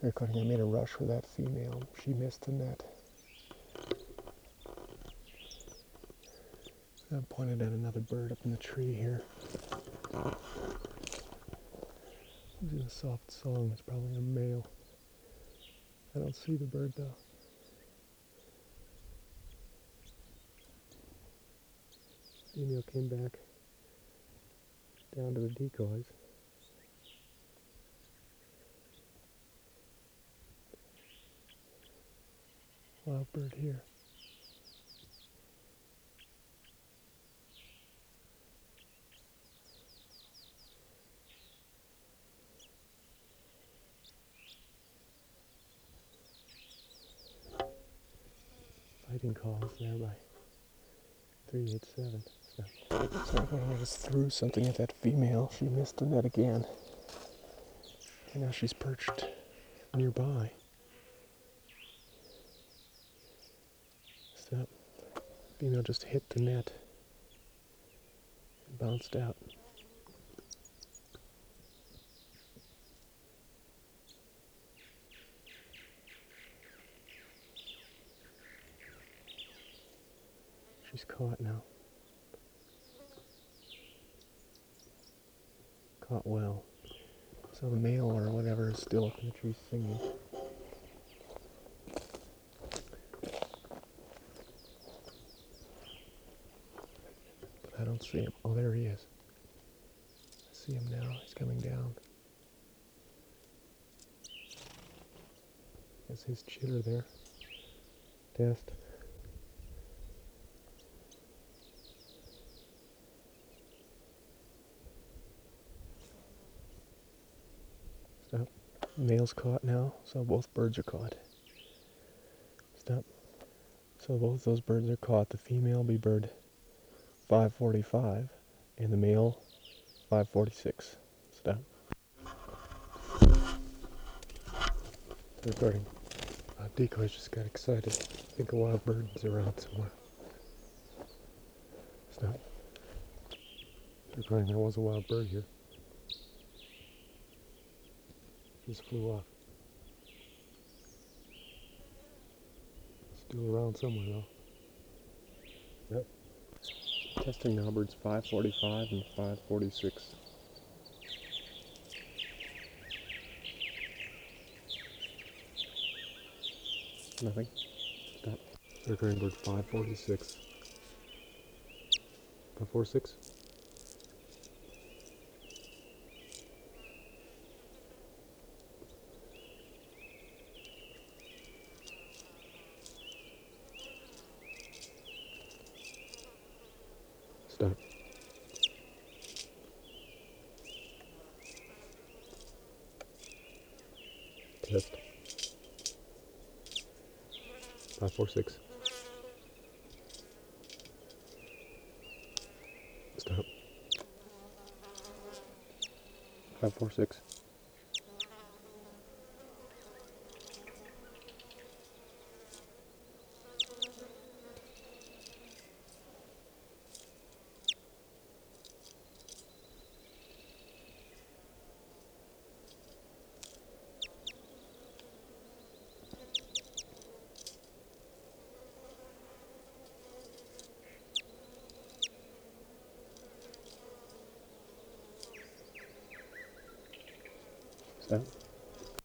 Recording, I made a rush for that female. She missed the net. I pointed at another bird up in the tree here. He's in a soft song. It's probably a male. I don't see the bird though. Female came back down to the decoys. Wild bird here. Fighting calls there by 387. So I just threw something at that female. She missed the net again. And now she's perched nearby. Stop. Female just hit the net and bounced out. She's caught now. Caught well. So the male or whatever is still up in the tree singing. But I don't see him. Oh, there he is. I see him now. He's coming down. That's his chitter there. Test. Stop. Male's caught now, so both birds are caught. Stop. So both those birds are caught. The female will be bird 545 and the male 546. Stop. Recording. Decoys just got excited. I think a wild bird's around somewhere. Stop. Recording. There was a wild bird here. Just flew off. Still around somewhere though. Yep. Testing now birds 545 and 546. Nothing. Stop. Recording bird 546. 546. Stop. Test. 546. Stop. 546. Stop.